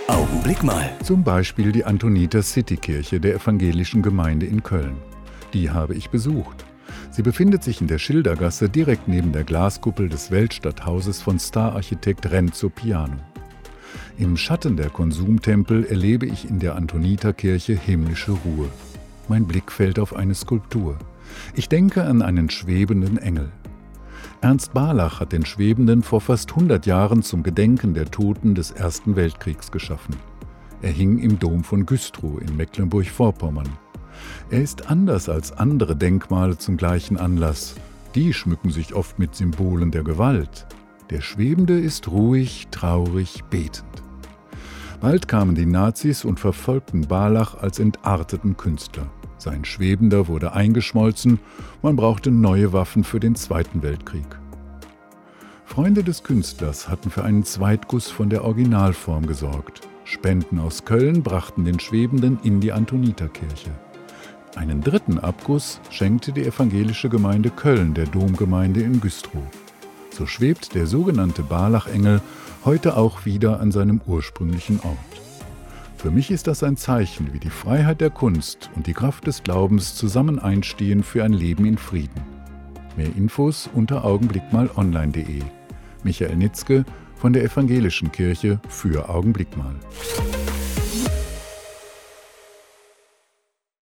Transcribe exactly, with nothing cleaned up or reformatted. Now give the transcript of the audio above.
Augenblick mal. Zum Beispiel die Antoniter Citykirche der evangelischen Gemeinde in Köln. Die habe ich besucht. Sie befindet sich in der Schildergasse direkt neben der Glaskuppel des Weltstadthauses von Stararchitekt Renzo Piano. Im Schatten der Konsumtempel erlebe ich in der Antoniterkirche himmlische Ruhe. Mein Blick fällt auf eine Skulptur. Ich denke an einen schwebenden Engel. Ernst Barlach hat den Schwebenden vor fast hundert Jahren zum Gedenken der Toten des Ersten Weltkriegs geschaffen. Er hing im Dom von Güstrow in Mecklenburg-Vorpommern. Er ist anders als andere Denkmale zum gleichen Anlass. Die schmücken sich oft mit Symbolen der Gewalt. Der Schwebende ist ruhig, traurig, betend. Bald kamen die Nazis und verfolgten Barlach als entarteten Künstler. Sein Schwebender wurde eingeschmolzen, man brauchte neue Waffen für den Zweiten Weltkrieg. Freunde des Künstlers hatten für einen Zweitguss von der Originalform gesorgt. Spenden aus Köln brachten den Schwebenden in die Antoniterkirche. Einen dritten Abguss schenkte die evangelische Gemeinde Köln der Domgemeinde in Güstrow. So schwebt der sogenannte Barlach-Engel heute auch wieder an seinem ursprünglichen Ort. Für mich ist das ein Zeichen, wie die Freiheit der Kunst und die Kraft des Glaubens zusammen einstehen für ein Leben in Frieden. Mehr Infos unter augenblickmal online punkt de. Michael Nitzke von der Evangelischen Kirche für Augenblick mal.